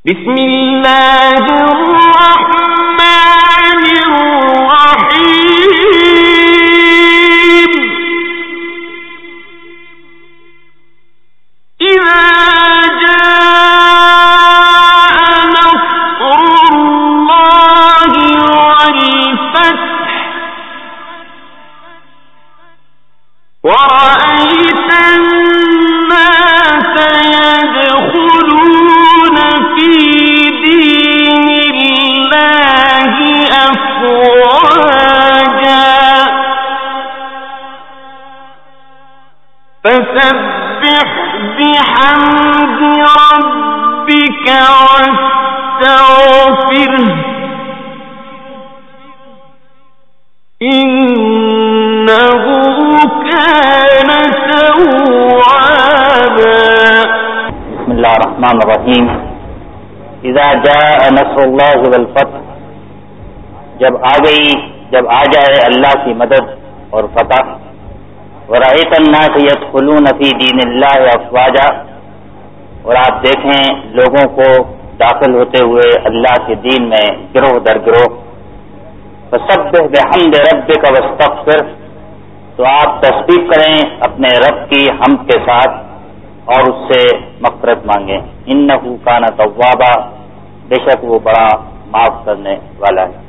بسم اللہ الرحمن الرحیم اذا جاء نصر اللہ والفتح ورأيت الناس يدخلون في دين الله أفواجا فسبح بحمد ربك واستغفره إنه كان توابا. بسم اللہ الرحمن الرحیم. اذا جاء نصر اللہ والفتح، جب آ جائے اللہ کی مدد اور فتح. ورأیت الناس يدخلون فی دین اللہ افواجا، اور آپ دیکھیں لوگوں کو داخل ہوتے ہوئے اللہ کے دین میں گروہ در گروہ. فسبح بحمد ربک واستغفر، تو آپ تسبیح کریں اپنے رب کی حمد کے ساتھ اور اس سے مغفرت مانگیں. انہ کان توابا، بے شک وہ بڑا معاف کرنے والا ہے.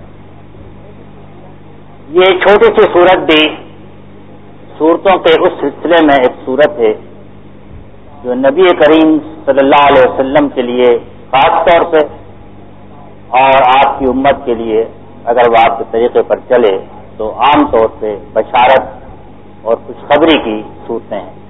یہ چھوٹی سی سورت بھی سورتوں کے اس سلسلے میں ایک سورت ہے جو نبی کریم صلی اللہ علیہ وسلم کے لیے خاص طور پہ اور آپ کی امت کے لیے اگر وہ آپ کے طریقے پر چلے تو عام طور پہ بشارت اور خوشخبری کی صورتیں ہیں.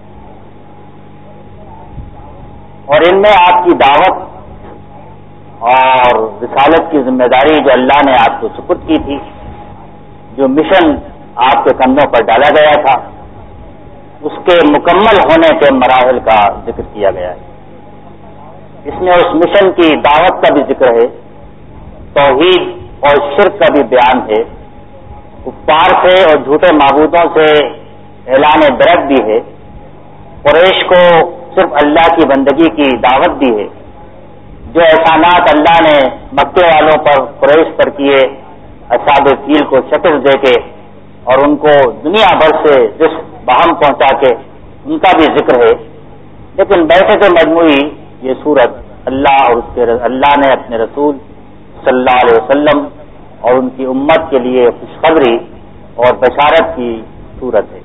اور ان میں آپ کی دعوت اور رسالت کی ذمہ داری جو اللہ نے آپ کو سپرد کی تھی، جو مشن آپ کے کندھوں پر ڈالا گیا تھا، اس کے مکمل ہونے کے مراحل کا ذکر کیا گیا ہے. اس میں اس مشن کی دعوت کا بھی ذکر ہے، توحید اور شرک کا بھی بیان ہے، کفار سے اور جھوٹے معبودوں سے اعلان برت بھی ہے، قریش کو صرف اللہ کی بندگی کی دعوت بھی ہے. جو احسانات اللہ نے مکے والوں پر قریش پر کیے، اصحاب فیل کو شکست دے کے اور ان کو دنیا بھر سے رزق بہم پہنچا کے، ان کا بھی ذکر ہے. لیکن بحث مجموعی یہ سورت اللہ اور اللہ نے اپنے رسول صلی اللہ علیہ وسلم اور ان کی امت کے لیے خوشخبری اور بشارت کی سورت ہے.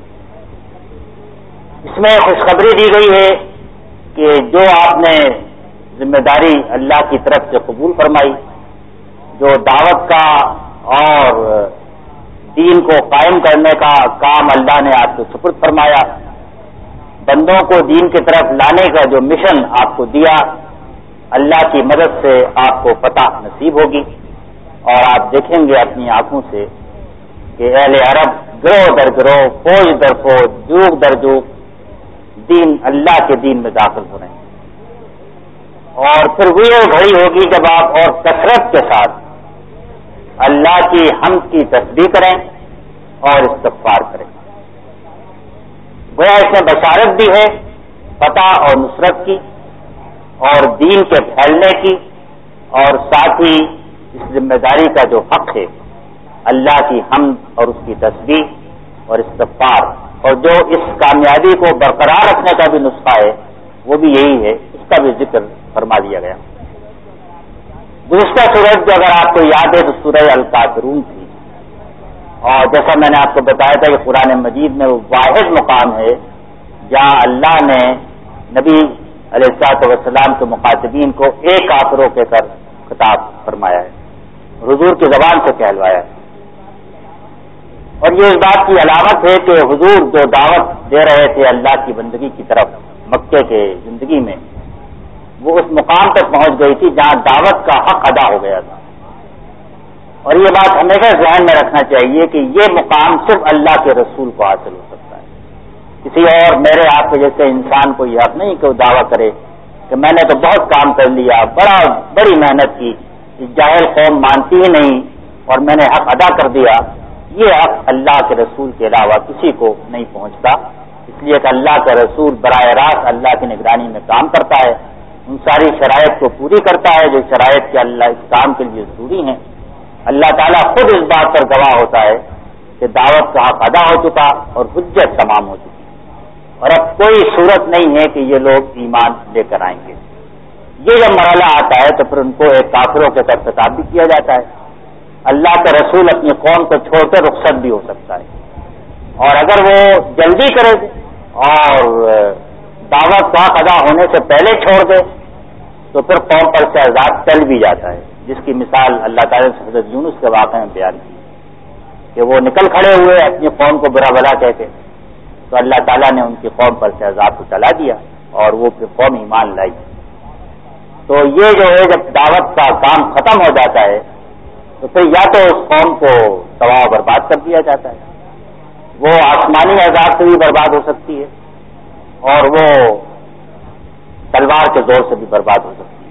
اس میں خوشخبری دی گئی ہے کہ جو آپ نے ذمہ داری اللہ کی طرف سے قبول فرمائی، جو دعوت کا اور دین کو قائم کرنے کا کام اللہ نے آپ کو سپرد فرمایا، بندوں کو دین کی طرف لانے کا جو مشن آپ کو دیا، اللہ کی مدد سے آپ کو فتح نصیب ہوگی. اور آپ دیکھیں گے اپنی آنکھوں سے کہ اہل عرب گروہ در گروہ، فوج در فوج، جوگ در جوگ دین اللہ کے دین میں داخل ہو رہے ہیں. اور پھر وہ گھڑی ہوگی جب آپ اور کثرت کے ساتھ اللہ کی حمد کی تسبیح کریں اور استغفار کریں. گویا اس میں بشارت بھی ہے فتح اور نصرت کی اور دین کے پھیلنے کی، اور ساتھ ہی اس ذمہ داری کا جو حق ہے اللہ کی حمد اور اس کی تسبیح اور استغفار، اور جو اس کامیابی کو برقرار رکھنے کا بھی نسخہ ہے وہ بھی یہی ہے، اس کا بھی ذکر فرما دیا گیا. دوسرا سورج جو اگر آپ کو یاد ہے تو سورہ الکافرون تھی، اور جیسا میں نے آپ کو بتایا تھا کہ قرآن مجید میں وہ واحد مقام ہے جہاں اللہ نے نبی علیہ الصلوۃ والسلام کے مخاطبین کو ایک کافروں کے کر خطاب فرمایا ہے، حضور کی زبان سے کہلوایا ہے. اور یہ اس بات کی علامت ہے کہ حضور جو دعوت دے رہے تھے اللہ کی بندگی کی طرف مکے کے زندگی میں، وہ اس مقام تک پہنچ گئی تھی جہاں دعوت کا حق ادا ہو گیا تھا. اور یہ بات ہمیشہ ذہن میں رکھنا چاہیے کہ یہ مقام صرف اللہ کے رسول کو حاصل ہو سکتا ہے. کسی اور میرے آپ کے جیسے انسان کو یہ حق نہیں کہ وہ دعویٰ کرے کہ میں نے تو بہت کام کر لیا، بڑی محنت کی، جاہل قوم مانتی ہی نہیں اور میں نے حق ادا کر دیا. یہ حق اللہ کے رسول کے علاوہ کسی کو نہیں پہنچتا، اس لیے کہ اللہ کا رسول براہ راست اللہ کی نگرانی میں کام کرتا ہے ان ساری شرائط کو پوری کرتا ہے جو شرائط کے اللہ اس کام کے لیے ضروری ہیں. اللہ تعالیٰ خود اس بات پر گواہ ہوتا ہے کہ دعوت کا حق ادا ہو چکا اور حجت تمام ہو چکی اور اب کوئی صورت نہیں ہے کہ یہ لوگ ایمان لے کر آئیں گے. یہ جب مرحلہ آتا ہے تو پھر ان کو ایک کافروں کے طرف خطاب بھی کیا جاتا ہے. اللہ کے رسول اپنی قوم کو چھوڑ کر رخصت بھی ہو سکتا ہے، اور اگر وہ جلدی کرے اور دعوت کا حق ادا ہونے سے پہلے چھوڑ دے تو پھر قوم پر سے عذاب ٹل بھی جاتا ہے، جس کی مثال اللہ تعالیٰ نے حضرت یونس کے واقعے میں بیان کی کہ وہ نکل کھڑے ہوئے اپنی قوم کو برا بھلا کہہ کے، تو اللہ تعالیٰ نے ان کی قوم پر سے عذاب کو ٹلا دیا اور وہ پھر قوم ایمان لائی. تو یہ جو ہے جب دعوت کا کام ختم ہو جاتا ہے تو پھر یا تو اس قوم کو تباہ و برباد کر دیا جاتا ہے، وہ آسمانی عذاب سے بھی برباد ہو سکتی ہے اور وہ تلوار کے زور سے بھی برباد ہو سکتی ہے.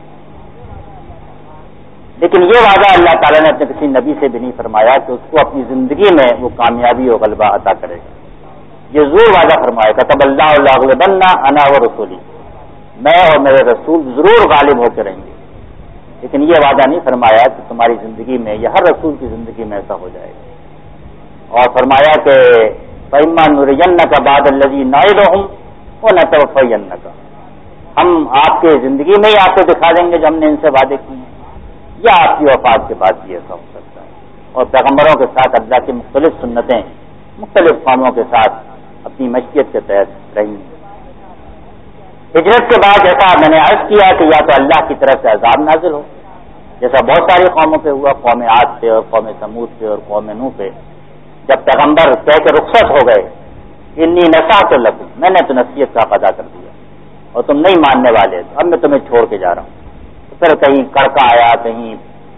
لیکن یہ وعدہ اللہ تعالیٰ نے اپنے کسی نبی سے بھی نہیں فرمایا کہ اس کو اپنی زندگی میں وہ کامیابی اور غلبہ عطا کرے گا. یہ ضرور وعدہ فرمایا کتب اللہ لأغلبن انا ورسولی، میں اور میرے رسول ضرور غالب ہو کے رہیں گے. لیکن یہ وعدہ نہیں فرمایا کہ تمہاری زندگی میں یا ہر رسول کی زندگی میں ایسا ہو جائے گا. اور فرمایا کہ فَإِمَّا نُرِيَنَّكَ بَعْدَ الَّذِي نَعِدُهُمْ وَنَتَوَفَّيَنَّكَ، ہم آپ کے زندگی میں ہی آپ کو دکھا دیں گے جو ہم نے ان سے وعدے کیے ہیں، یا آپ کی وفات کے بعد بھی ایسا ہو سکتا ہے. اور پیغمبروں کے ساتھ اللہ کی مختلف سنتیں مختلف قوموں کے ساتھ اپنی مشیت کے تحت رہی. ہجرت کے بعد جیسا میں نے عرض کیا کہ یا تو اللہ کی طرف سے عذاب نازل ہو، جیسا بہت ساری قوموں پہ ہوا، قوم عاد پہ اور قوم سمود پہ اور قوم نوح پہ، جب پیغمبر کہہ کے رخصت ہو گئے انی نصحت لکم، میں نے تو نصیحت کا قضا کر دیا اور تم نہیں ماننے والے، تو اب میں تمہیں چھوڑ کے جا رہا ہوں. تو پھر کہیں کڑکا آیا، کہیں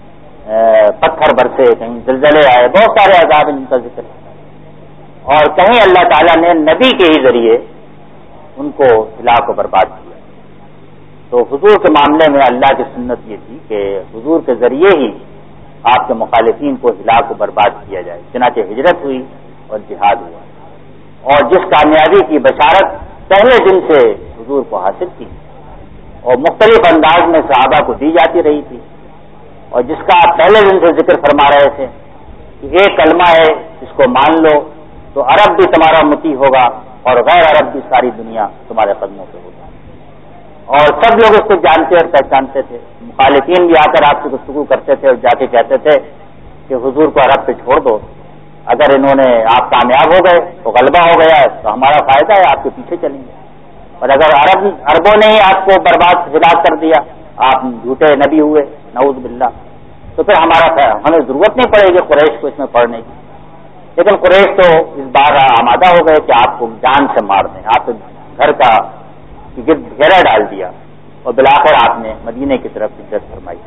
پتھر برسے، کہیں زلزلے آئے، بہت سارے عذاب ان کا ذکر ہے. اور کہیں اللہ تعالیٰ نے نبی کے ہی ذریعے ان کو ہلاک و برباد کیا. تو حضور کے معاملے میں اللہ کی سنت یہ تھی کہ حضور کے ذریعے ہی آپ کے مخالفین کو ہلاک و برباد کیا جائے. چنانچہ ہجرت ہوئی اور جہاد ہوا، اور جس کامیابی کی بشارت پہلے دن سے حضور کو حاصل تھی اور مختلف انداز میں صحابہ کو دی جاتی رہی تھی، اور جس کا آپ پہلے دن سے ذکر فرما رہے تھے کہ ایک کلمہ ہے اس کو مان لو تو عرب بھی تمہارا مطیع ہوگا اور غیر عرب بھی ساری دنیا تمہارے قدموں پہ ہوگی. اور سب لوگ اس کو جانتے اور پہچانتے تھے. مخالفین بھی آ کر آپ سے گفتگو کرتے تھے اور جا کے کہتے تھے کہ حضور کو عرب پہ چھوڑ دو، اگر انہوں نے آپ کامیاب ہو گئے تو غلبہ ہو گیا تو ہمارا فائدہ ہے، آپ کے پیچھے چلیں گے، اور اگر عربوں نے ہی آپ کو برباد ہلاک کر دیا، آپ جھوٹے نبی ہوئے نعوذ باللہ، تو پھر ہمیں ضرورت نہیں پڑے گی قریش کو اس میں پڑھنے کی. لیکن قریش تو اس بار آمادہ ہو گئے کہ آپ کو جان سے مار دیں. آپ گھر کا گھیرا ڈال دیا اور بالآخر آپ نے مدینے کی طرف ہجرت فرمائی.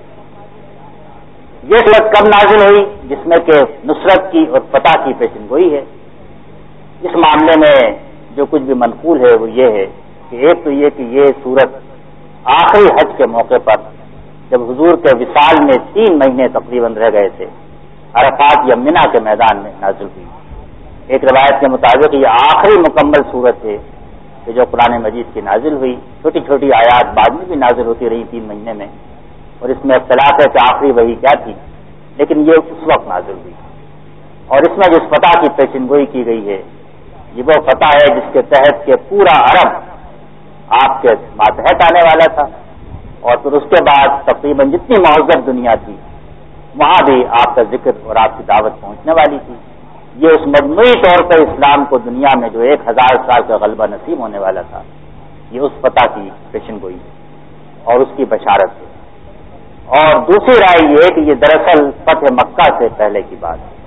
یہ صورت کب نازل ہوئی؟ جس میں کہ نصرت کی اور فتح کی پیشن گوئی ہے. اس معاملے میں جو کچھ بھی منقول ہے وہ یہ ہے کہ ایک تو یہ کہ یہ صورت آخری حج کے موقع پر جب حضور کے وصال میں 3 مہینے تقریباً رہ گئے تھے، عرفات یا منا کے میدان میں نازل ہوئی. ایک روایت کے مطابق یہ آخری مکمل صورت ہے کہ جو قرآن مجید کی نازل ہوئی. چھوٹی چھوٹی آیات بعد میں بھی نازل ہوتی رہی 3 مہینے میں، اور اس میں اختلاف ہے کہ آخری وحی کیا تھی، لیکن یہ اس وقت نازل ہوئی. اور اس میں جس فتح کی پیشن گوئی کی گئی ہے یہ وہ فتح ہے جس کے تحت کہ پورا عرب آپ کے ماتحت آنے والا تھا، اور پھر اس کے بعد تقریباً جتنی مہذب دنیا تھی وہاں بھی آپ کا ذکر اور آپ کی دعوت پہنچنے والی تھی. یہ اس مجموعی طور پر اسلام کو دنیا میں جو 1000 سال کا غلبہ نصیب ہونے والا تھا، یہ اس فتح کی پیشن گوئی ہے اور اس کی بشارت ہے. اور دوسری رائے یہ ہے کہ یہ دراصل فتح مکہ سے پہلے کی بات ہے،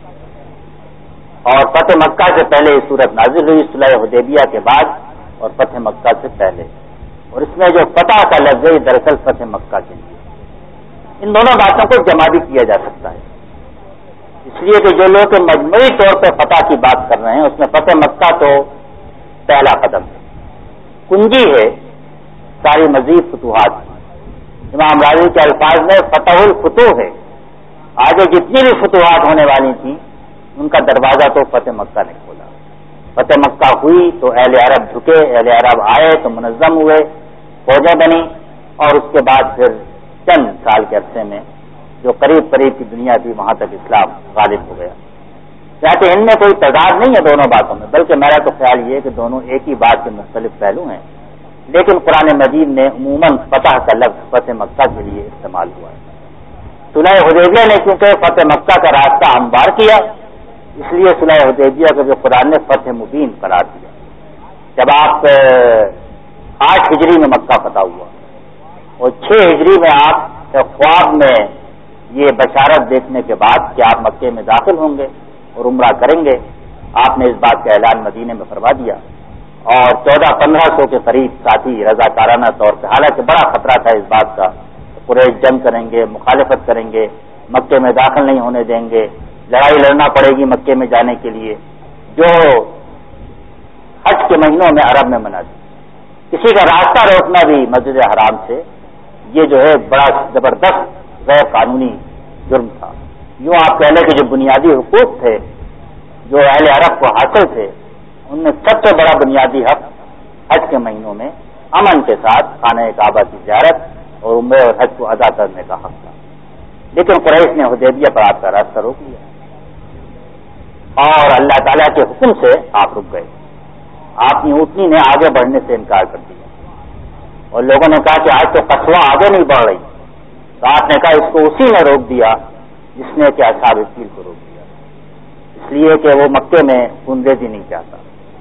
اور فتح مکہ سے پہلے یہ صورت نازل ہوئی صلح حدیبیہ کے بعد اور فتح مکہ سے پہلے. اور اس میں جو فتح کا لفظ ہے دراصل فتح مکہ کے لیے. ان دونوں باتوں کو جمع بھی کیا جا سکتا ہے، اس لیے کہ جو لوگ مجموعی طور پر فتح کی بات کر رہے ہیں اس میں فتح مکہ تو پہلا قدم ہے، کنجی ہے ساری مزید فتوحات. امام راضی کے الفاظ میں فتح الفتوح ہے، آگے جتنی بھی فتوحات ہونے والی تھیں ان کا دروازہ تو فتح مکہ نے کھولا. فتح مکہ ہوئی تو اہل عرب جھکے، اہل عرب آئے تو منظم ہوئے، فوجیں بنی، اور اس کے بعد پھر چند سال کے عرصے میں جو قریب قریب کی دنیا تھی وہاں تک اسلام غالب ہو گیا. چاہتے ان میں کوئی تضاد نہیں ہے دونوں باتوں میں، بلکہ میرا تو خیال یہ ہے کہ دونوں ایک ہی بات کے مختلف پہلو ہیں، لیکن قرآن مجید نے عموماً فتح کا لفظ فتح مکہ کے لیے استعمال ہوا ہے. صلح حدیبیہ نے کیونکہ فتح مکہ کا راستہ ہموار کیا، اس لیے صلح حدیبیہ کو جو قرآن نے فتح مبین قرار دیا. جب آپ 8 ہجری میں مکہ فتح ہوا اور 6 ہجری میں آپ خواب میں یہ بشارت دیکھنے کے بعد کہ آپ مکے میں داخل ہوں گے اور عمرہ کریں گے، آپ نے اس بات کا اعلان مدینے میں فرما دیا. اور 1400-1500 کے قریب ساتھی رضاکارانہ طور پہ، حالانکہ بڑا خطرہ تھا اس بات کا، قریش جنگ کریں گے، مخالفت کریں گے، مکے میں داخل نہیں ہونے دیں گے، لڑائی لڑنا پڑے گی مکے میں جانے کے لیے، جو حج کے مہینوں میں عرب میں منع دی. کسی کا راستہ روکنا بھی مسجد حرام سے یہ جو ہے بڑا زبردست غیر قانونی جرم تھا. یوں آپ کہہ لیں کہ جو بنیادی حقوق تھے جو اہل عرب کو حاصل تھے، ان میں سب سے بڑا بنیادی حق حج کے مہینوں میں امن کے ساتھ خانہ کعبہ کی زیارت اور عمرے اور حج کو ادا کرنے کا حق تھا. لیکن قریش نے حدیبیہ پر آپ کا راستہ روک لیا اور اللہ تعالیٰ کے حکم سے آپ رک گئے. آپ کی اونٹنی نے آگے بڑھنے سے انکار کر دیا اور لوگوں نے کہا کہ آج تو قصوہ آگے نہیں بڑھ رہی، تو آپ نے کہا اس کو اسی نے روک دیا جس نے کہ اصحاب فیل کو روک دیا، اس لیے کہ وہ مکے میں خونریزی نہیں چاہتا.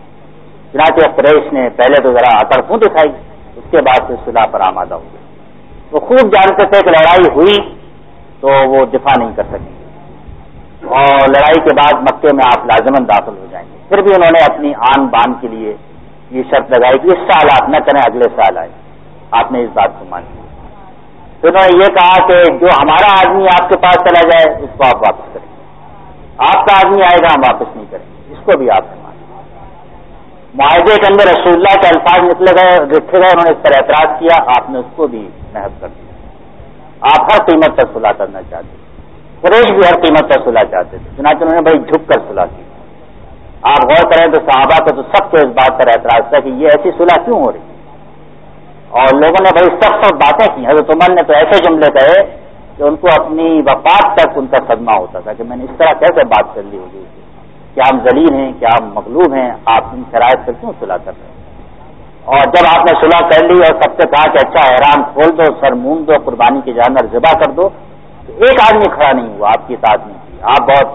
چنانچہ قریش نے پہلے تو ذرا اکڑ خوں دکھائی، اس کے بعد سے صلح پر آمادہ ہوئے. وہ خوب جانتے تھے کہ لڑائی ہوئی تو وہ دفاع نہیں کر سکیں گے اور لڑائی کے بعد مکے میں آپ لازماً داخل ہو جائیں گے. پھر بھی انہوں نے اپنی آن بان کے لیے یہ شرط لگائی کہ اس سال آپ نہ کریں، اگلے سال آئے. آپ نے اس بات کو مان لیا. پھر انہوں نے یہ کہا کہ جو ہمارا آدمی آپ کے پاس چلا جائے اس کو آپ واپس کریں گے، آپ کا آدمی آئے گا ہم واپس نہیں کریں گے. اس کو بھی آپ نے مان لیا. معاہدے کے اندر رسول اللہ کے الفاظ نکلے گئے، لکھے گئے، انہوں نے اس پر اعتراض کیا، آپ نے اس کو بھی محض کر دیا. آپ ہر قیمت پر صلح کرنا چاہتے تھے، قریش بھی ہر قیمت پر صلح چاہتے تھے، چنانچہ انہوں نے بڑی جھک کر صلح کی. آپ غور کریں تو صحابہ کو تو سب کو اس بات پر اعتراض تھا کہ یہ ایسی صلح کیوں ہو رہی، اور لوگوں نے بڑی سخت باتیں کی. حضرت عمر نے تو ایسے جملے کہے کہ ان کو اپنی وفات تک ان کا صدمہ ہوتا تھا کہ میں نے اس طرح کیسے بات کر لی ہوگی، کیا ہم ذلیل ہیں، کیا ہم مغلوب ہیں، آپ ان شرائط پر کیوں صلح کر رہے ہیں. اور جب آپ نے صلح کر لی اور سب سے کہا کہ اچھا احرام کھول دو، سر مونڈ دو، قربانی کے جانور ذبح کر دو، تو ایک آدمی کھڑا نہیں ہوا، آپ کی اطاعت نہیں کی. آپ بہت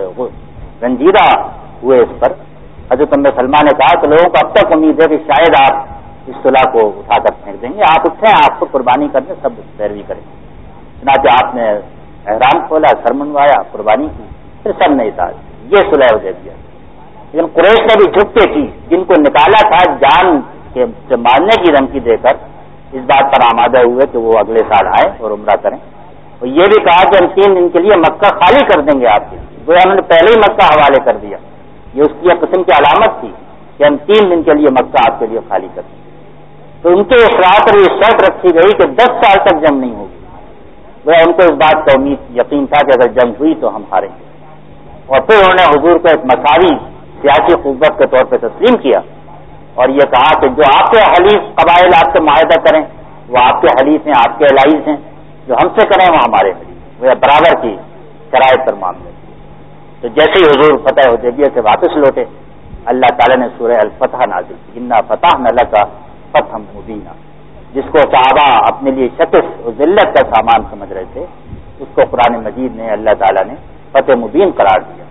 رنجیدہ ہوئے اس پر. حضرت ام سلمہ نے کہا کہ لوگوں کو اب تک امید ہے کہ شاید آپ اس صلح کو اٹھا کر پھینک دیں گے، آپ اٹھیں، آپ کو قربانی کر دیں، سب پیروی کریں. چنانچہ آپ نے احرام کھولا، سر منڈوایا، قربانی کی، پھر سب نے اطاعت کی. یہ صلح حدیبیہ. لیکن قریش نے بھی جھک کے کی، جن کو نکالا تھا جان کے مارنے کی دھمکی دے کر اس بات پر آمادہ ہوئے کہ وہ اگلے سال آئیں اور عمرہ کریں. اور یہ بھی کہا کہ ہم 3 دن کے لیے مکہ خالی کر دیں گے آپ کے لیے. وہ انہوں نے پہلے ہی مکہ حوالے کر دیا. یہ اس کی ایک قسم کی علامت تھی کہ ہم 3 دن کے لیے مکہ آپ کے لیے خالی کر دیں. تو ان کے اصرار پر یہ شرط رکھی گئی کہ 10 سال تک جنگ نہیں ہوگی. وہ ان کو اس بات کا امید یقین تھا کہ اگر جنگ ہوئی تو ہم ہاریں گے. اور پھر انہوں نے حضور کو ایک مساوی سیاسی قوت کے طور پہ تسلیم کیا اور یہ کہا کہ جو آپ کے حلیف قبائل آپ سے معاہدہ کریں وہ آپ کے حلیف ہیں، آپ کے الائز ہیں، جو ہم سے کریں وہ ہمارے حلیف، وہ برابر کی شرائط پر معاملے. تو جیسے ہی حضور فتح حدیبیہ سے واپس لوٹے، اللہ تعالیٰ نے سورہ الفتح نازل کی، انا فتحنا لک فتحا مبینا، جس کو صحابہ اپنے لیے شکست اور ذلت کا سامان سمجھ رہے تھے، اس کو قرآن مجید نے اللہ تعالیٰ نے فتح مبین قرار دیا.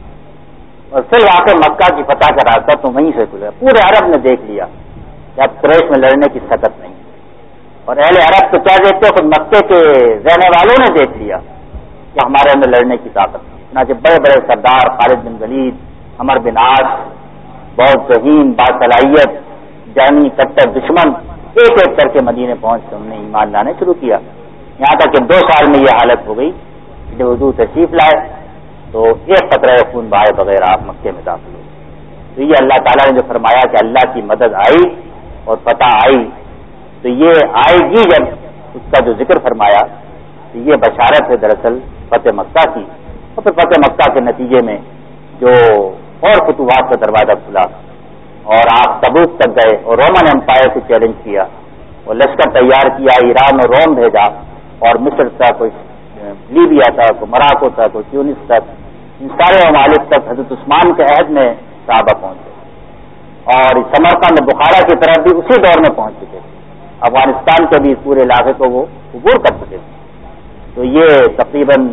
اور پھر واقع مکہ کی فتح کا راستہ تو وہیں سے کھلا. پورے عرب نے دیکھ لیا کہ اب قریش میں لڑنے کی سکت نہیں، اور اہل عرب تو کیا دیکھتے خود مکے کے رہنے والوں نے دیکھ لیا کہ ہمارے اندر لڑنے کی طاقت نہیں. چنانچہ بڑے بڑے سردار خالد بن ولید، عمر بن عاص، بہت ذہین باصلاحیت جانی کٹر دشمن، ایک ایک کر کے مدینے پہنچ کے انہوں نے ایمان لانے شروع کیا. یہاں تک کہ 2 سال میں یہ حالت ہو گئی کہ جب حضور تشریف لائے تو ایک قطرہ خون بہائے بغیر آپ مکے میں داخل ہوئے. تو یہ اللہ تعالیٰ نے جو فرمایا کہ اللہ کی مدد آئی اور فتح آئی، تو یہ آئے گی جب اس کا جو ذکر فرمایا تو یہ بشارت ہے دراصل فتح مکہ کی. اور پھر فتح مکہ کے نتیجے میں جو اور فتوحات کا دروازہ کھلا اور آپ تبوک تک گئے اور رومن امپائر کو چیلنج کیا وہ لشکر تیار کیا، ایران اور روم بھیجا، اور مصر تک، کوئی لیبیا تک، کوئی مراکو تک، کوئی تیونس تک، ان سارے ممالک تک حضرت عثمان کے عہد میں صحابہ پہنچے، اور سمرقند بخارا کی طرف بھی اسی دور میں پہنچ چکے تھے، افغانستان کے بھی پورے علاقے کو وہ عبور کر چکے تھے. تو یہ تقریباً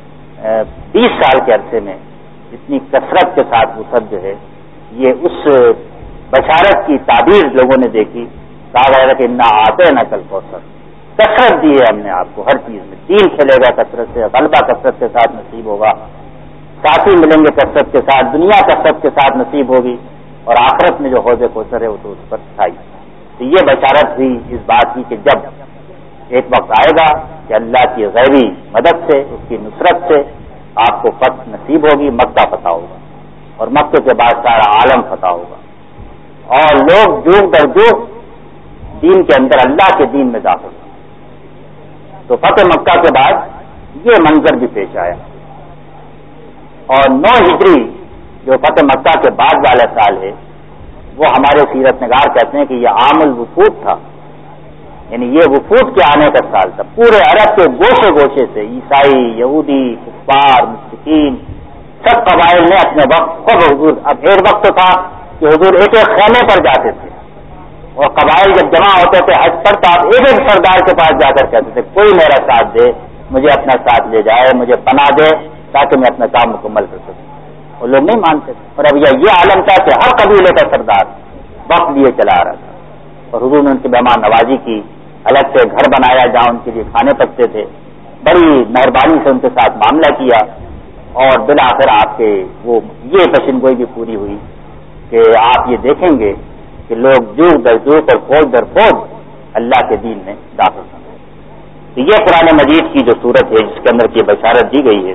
20 سال کے عرصے میں اتنی کثرت کے ساتھ وہ سب جو ہے یہ اس بشارت کی تعبیر لوگوں نے دیکھی. کہا گیا کہ نہ آتے نہ کل کوثر، کثرت دی ہے ہم نے آپ کو ہر چیز میں، دین کھلے گا کثرت سے، غلبہ کثرت کے ساتھ نصیب ہوگا، ساتھی ملیں گے کثرت کے ساتھ، دنیا کثرت کے ساتھ نصیب ہوگی، اور آخرت میں جو حوض کوثر ہے وہ تو اس پر چھائی. تو یہ بشارت ہوئی اس بات کی کہ جب ایک وقت آئے گا کہ اللہ کی غیبی مدد سے، اس کی نصرت سے آپ کو فتح نصیب ہوگی، مکہ فتح ہوگا، اور مکے کے بعد سارا عالم فتح ہوگا، اور لوگ جوگ در جوگ دین کے اندر اللہ کے دین میں داخل ہوں. تو فتح مکہ کے بعد یہ منظر بھی پیش آیا، اور 9 ہجری جو فتح مکہ کے بعد والا سال ہے وہ ہمارے سیرت نگار کہتے ہیں کہ یہ عام الوفود تھا، یعنی یہ وفود کے آنے کا سال تھا. پورے عرب کے گوشے گوشے سے عیسائی، یہودی، کفار، مشرکین، سب قبائل نے اپنے وقت خود حضور، اب ایک وقت تو تھا کہ حضور ایک ایک خیمے پر جاتے تھے، اور قبائل جب جمع ہوتے تھے حج پر تو آپ ایک ایک سردار کے پاس جا کر کہتے تھے کوئی میرا ساتھ دے، مجھے اپنا ساتھ لے جائے، مجھے پناہ دے تاکہ میں اپنا کام مکمل کر سکوں. وہ لوگ نہیں مانتے تھے. اور اب یہ عالم تھا کہ ہر قبیلے کا سردار وقت لیے چلا رہا تھا، اور حضور نے ان کی مہمان نوازی کی، الگ سے گھر بنایا جہاں ان کے لیے کھانے پکتے تھے، بڑی مہربانی سے ان کے ساتھ معاملہ کیا، اور بالآخر آپ کے وہ یہ پیشن گوئی بھی پوری ہوئی کہ آپ یہ دیکھیں گے کہ لوگ جوگ در جوگ اور فوج در فوج اللہ کے دین میں داخل ہوں. تو یہ قرآن مجید کی جو صورت ہے جس کے اندر کی بشارت دی گئی ہے،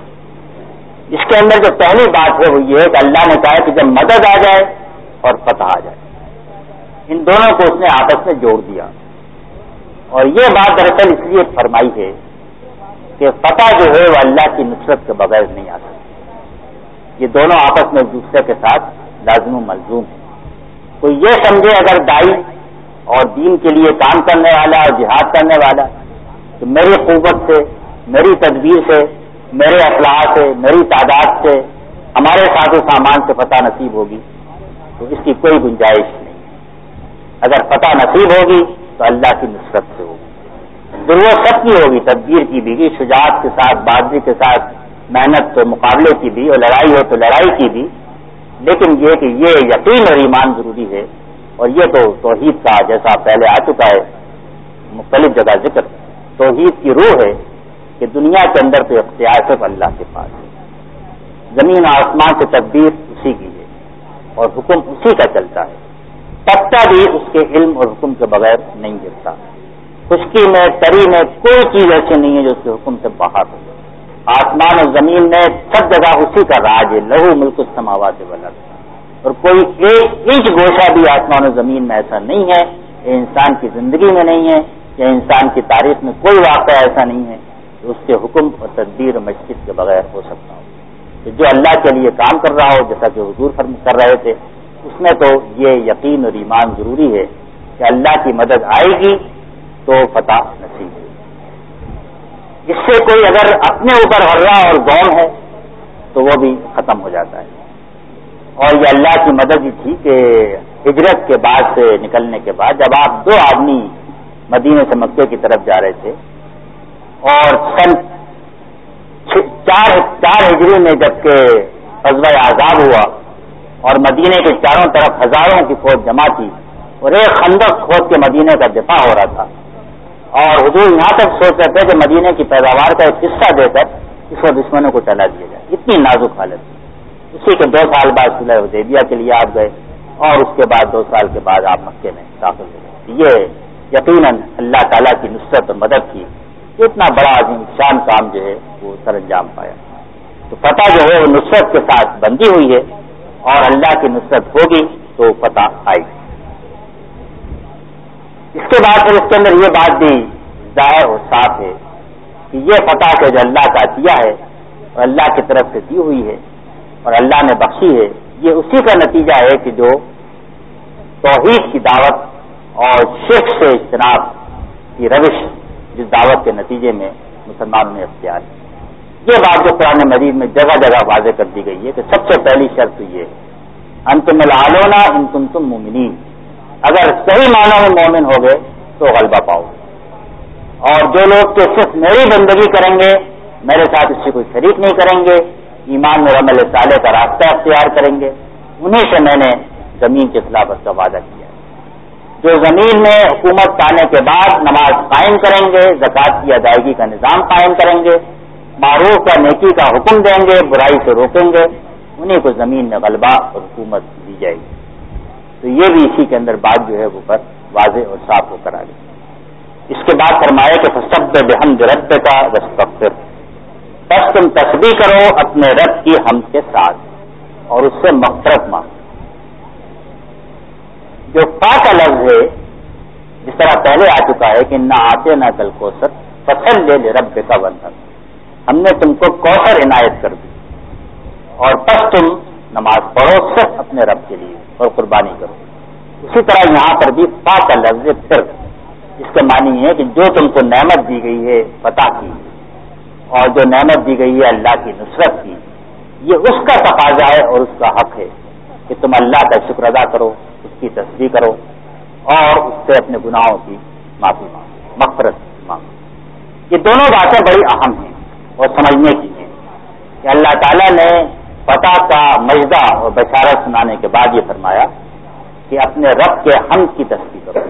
اس کے اندر جو پہلی بات ہے وہ یہ ہے کہ اللہ نے کہا کہ جب مدد آ جائے اور فتح آ جائے، ان دونوں کو اس نے آپس میں جوڑ دیا. اور یہ بات دراصل اس لیے فرمائی ہے کہ فتح جو ہے وہ اللہ کی نصرت کے بغیر نہیں آ سکتی. یہ دونوں آپس میں ایک دوسرے کے ساتھ لازم و ملزوم ہے. کوئی یہ سمجھے اگر دائی اور دین کے لیے کام کرنے والا اور جہاد کرنے والا کہ میری قوت سے، میری تدبیر سے، میرے اخلاق سے، میری تعداد سے، ہمارے ساز و سامان سے فتح نصیب ہوگی، تو اس کی کوئی گنجائش نہیں. اگر فتح نصیب ہوگی تو اللہ کی نصرت سے ہوگی، ضرورت سب کی ہوگی، تدبیر کی بھی، شجاعت کے ساتھ، بہادری کے ساتھ، محنت تو مقابلے کی بھی، اور لڑائی ہو تو لڑائی کی بھی. لیکن یہ کہ یہ یقین اور ایمان ضروری ہے، اور یہ تو توحید کا جیسا پہلے آ چکا ہے مختلف جگہ ذکر، توحید کی روح ہے کہ دنیا کے اندر تو اختیار صرف اللہ کے پاس ہے، زمین آسمان سے تدبیر اسی کی ہے، اور حکم اسی کا چلتا ہے. پتا بھی اس کے علم اور حکم کے بغیر نہیں گرتا. خشکی میں، تری میں کوئی چیز ایسی نہیں ہے جو اس کے حکم سے باہر ہو. آسمان اور زمین میں سب جگہ اسی کا راج ہے، لہو ملک السماوات والارض. اور کوئی ایک انچ گوشہ بھی آسمان و زمین میں ایسا نہیں ہے، یہ انسان کی زندگی میں نہیں ہے، یا انسان کی تاریخ میں کوئی واقعہ ایسا نہیں ہے کہ اس کے حکم اور تدبیر اور مشقت کے بغیر ہو سکتا ہو. کہ جو اللہ کے لیے کام کر رہا ہو، جیسا کہ حضور کر رہے تھے، اس میں تو یہ یقین اور ایمان ضروری ہے کہ اللہ کی مدد آئے گی تو فتح نصیب ہے. اس سے کوئی اگر اپنے اوپر ہررا اور گون ہے تو وہ بھی ختم ہو جاتا ہے. اور یہ اللہ کی مدد ہی تھی کہ ہجرت کے بعد سے نکلنے کے بعد جب آپ 2 آدمی مدینے سے مکے کی طرف جا رہے تھے، اور سن 4 ہجری میں جبکہ غزوہ احزاب ہوا اور مدینے کے چاروں طرف ہزاروں کی فوج جمع تھی، اور ایک خندق کھود کے مدینے کا دفاع ہو رہا تھا، اور حضور یہاں تک سوچ رہے تھے کہ مدینے کی پیداوار کا ایک حصہ دے کر اس کو دشمنوں کو ٹلا دیا جائے. اتنی نازک حالت تھی. اسی کے 2 سال بعد صلح حدیبیہ کے لیے آپ گئے، اور اس کے بعد 2 سال کے بعد آپ مکے میں داخل ہو گئے. یہ یقیناً اللہ تعالیٰ کی نصرت اور مدد کی اتنا بڑا عظیم شان کام جو ہے وہ سر انجام پایا. تو فتح جو ہے وہ نصرت کے ساتھ بندھی ہوئی ہے، اور اللہ کی نصرت ہوگی تو فتح آئے گی. اس کے بعد پھر اس کے اندر یہ بات بھی ظاہر اور صاف ہے کہ یہ فتح جو اللہ کا عطیہ ہے اور اللہ کی طرف سے دی ہوئی ہے اور اللہ نے بخشی ہے، یہ اسی کا نتیجہ ہے کہ جو توحید کی دعوت اور شرک سے اجتناب کی روش جس دعوت کے نتیجے میں مسلمانوں نے اختیار کی. یہ بات جو قرآن مجید میں جگہ جگہ واضح کر دی گئی ہے کہ سب سے پہلی شرط یہ ہے انتم العالون ان کنتم مومنین، اگر صحیح معنوں میں مومن ہو گئے تو غلبہ پاؤ. اور جو لوگ کہ صرف میری بندگی کریں گے، میرے ساتھ اس سے کوئی شریک نہیں کریں گے، ایمان اور عمل صالح کا راستہ اختیار کریں گے، انہیں سے میں نے زمین کے خلافت کا وعدہ کیا ہے. جو زمین میں حکومت پانے کے بعد نماز قائم کریں گے، زکوٰۃ کی ادائیگی کا نظام قائم کریں گے، معروف کا نیکی کا حکم دیں گے، برائی سے روکیں گے، انہیں کو زمین میں غلبہ اور حکومت دی جائے گی. تو یہ بھی اسی کے اندر بات جو ہے وہ پر واضح اور صاف ہو کر آ گئی. اس کے بعد فرمایا کہ فسبح بحمد ربک واستغفر، بس تم تسبیح کرو اپنے رب کی حمد کے ساتھ اور اس سے مغفرت مانگو. جو پا کا لفظ ہے جس طرح پہلے آ چکا ہے کہ نہ آتے نہ کل کوثر فصل لے ربک وانحر، ہم نے تم کو کوثر عنایت کر دی اور پس تم نماز پڑھو صرف اپنے رب کے لیے اور قربانی کرو. اسی طرح یہاں پر بھی پا کا لفظ پھر اس کے معنی ہے کہ جو تم کو نعمت دی گئی ہے فتح کی اور جو نعمت دی گئی ہے اللہ کی نصرت کی، یہ اس کا تقاضا ہے اور اس کا حق ہے کہ تم اللہ کا شکر ادا کرو، اس کی تسبیح کرو اور اس سے اپنے گناہوں کی معافی مانگو، مغفرت مانگو. یہ دونوں باتیں بڑی اہم ہیں اور سمجھنے کی ہیں کہ اللہ تعالیٰ نے فتح کا مجدہ اور بشارت سنانے کے بعد یہ فرمایا کہ اپنے رب کے حمد کی تسبیح کرو.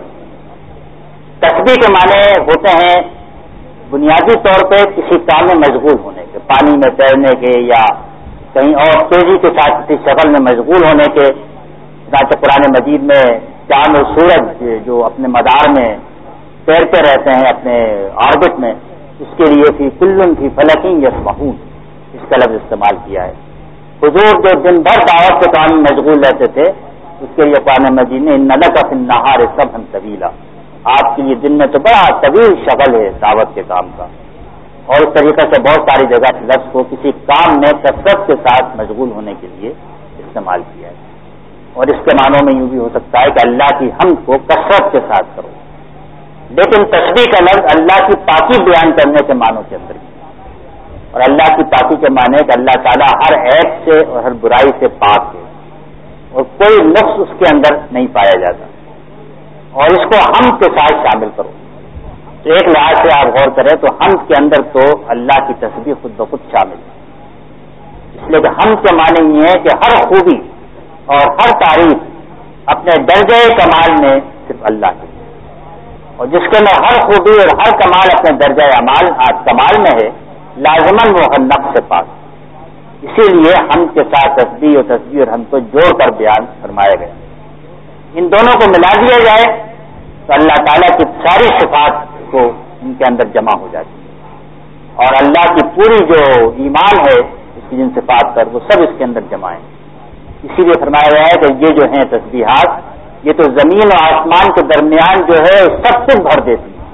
تسبیح کے معنی ہوتے ہیں بنیادی طور پہ کسی کام میں مشغول ہونے کے، پانی میں تیرنے کے یا کہیں اور تیزی کے ساتھ کسی شغل میں مشغول ہونے کے. چنانچہ قرآن مجید میں چاند اور سورج جو اپنے مدار میں تیرتے رہتے ہیں اپنے آربٹ میں، اس کے لیے فی کل فی فلک یسبحون اس کا لفظ استعمال کیا ہے. حضور جو دن بھر دعوت کے کام میں مشغول رہتے تھے اس کے لیے قرآن مجید نے ان لک فی النہار سبحا طویلا، آپ کے لیے دن میں تو بڑا طویل شغل ہے دعوت کے کام کا. اور اس طریقے سے بہت ساری جگہ لفظ کو کسی کام میں کثرت کے ساتھ مشغول ہونے کے لیے استعمال کیا ہے. اور اس کے معنوں میں یوں بھی ہو سکتا ہے کہ اللہ کی حمد کو کثرت کے ساتھ کرو. لیکن تسبیح کا لفظ اللہ کی پاکی بیان کرنے کے معنوں کے اندر بھی، اور اللہ کی پاکی کے معنی کہ اللہ تعالیٰ ہر عیب سے اور ہر برائی سے پاک ہے اور کوئی نقص اس کے اندر نہیں پایا جاتا، اور اس کو حمد کے ساتھ شامل کرو. تو ایک لحاظ سے آپ غور کریں تو حمد کے اندر تو اللہ کی تسبیح خود بخود شامل ہے. اس لیے کہ حمد کے معنی یہ ہے کہ ہر خوبی اور ہر تعریف اپنے درجہ کمال میں صرف اللہ کی، اور جس کے اندر ہر خوبی اور ہر کمال اپنے درجہ کمال میں ہے لازماً وہ ہر نقص سے پاک. اسی لیے حمد کے ساتھ تسبیح اور حمد کو جوڑ کر بیان فرمایا گیا. ان دونوں کو ملا دیا جائے تو اللہ تعالیٰ کی ساری صفات کو ان کے اندر جمع ہو جاتی ہے، اور اللہ کی پوری جو ایمان ہے اس کی جن صفات پر وہ سب اس کے اندر جمع ہیں. اسی لیے فرمایا گیا ہے کہ یہ جو ہیں تسبیحات یہ تو زمین و آسمان کے درمیان جو ہے سب کچھ بھر دیتی ہے،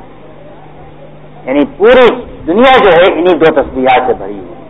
یعنی پوری دنیا جو ہے انہی دو تسبیحات سے بھری ہوئی،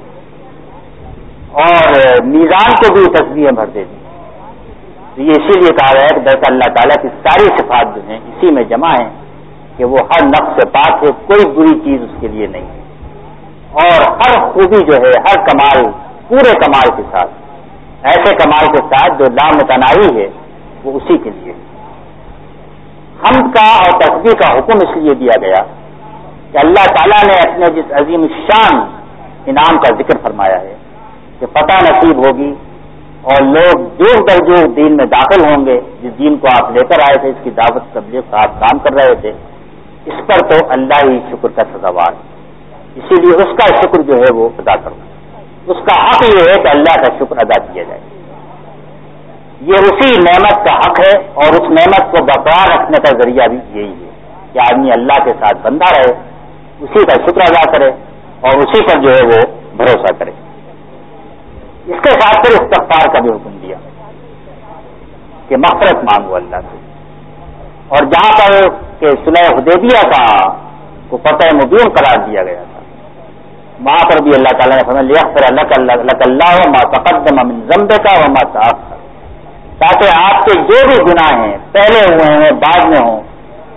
اور میزان کو بھی تسبیحیں بھر دیتی ہیں. تو یہ اسی لیے کہا گیا ہے کہ دراصل اللہ تعالیٰ کی ساری صفات جو ہیں اسی میں جمع ہیں کہ وہ ہر نقص سے پاک ہے، کوئی بری چیز اس کے لیے نہیں ہے، اور ہر خوبی جو ہے ہر کمال پورے کمال کے ساتھ، ایسے کمال کے ساتھ جو لامتناہی ہے وہ اسی کے لیے. حمد کا اور تسبیح کا حکم اس لیے دیا گیا کہ اللہ تعالیٰ نے اپنے جس عظیم شان انعام کا ذکر فرمایا ہے کہ فتح نصیب ہوگی اور لوگ دور در دور دین میں داخل ہوں گے. جس دین کو آپ لے کر آئے تھے، اس کی دعوت تبلیغ کا آپ کام کر رہے تھے، اس پر تو اللہ ہی شکر کا سزاوار ہے. اسی لیے اس کا شکر جو ہے وہ ادا کرو. اس کا حق یہ ہے کہ اللہ کا شکر ادا کیا جائے. یہ اسی نعمت کا حق ہے اور اس نعمت کو برقرار رکھنے کا ذریعہ بھی یہی ہے کہ آدمی اللہ کے ساتھ بندہ رہے، اسی کا شکر ادا کرے اور اسی پر جو ہے وہ بھروسہ کرے. اس کے ساتھ پھر استغفار کا بھی حکم دیا کہ مغفرت مانگو اللہ سے. اور جہاں پر کہ صلح حدیبیہ کا کو فتح مبین قرار دیا گیا تھا، وہاں پر بھی اللہ تعالیٰ نے فرمایا لیغفر لک اللہ ما تقدم من ذنبک وما تأخر، تاکہ آپ کے جو بھی گناہ ہیں پہلے ہوئے ہیں بعد میں ہوں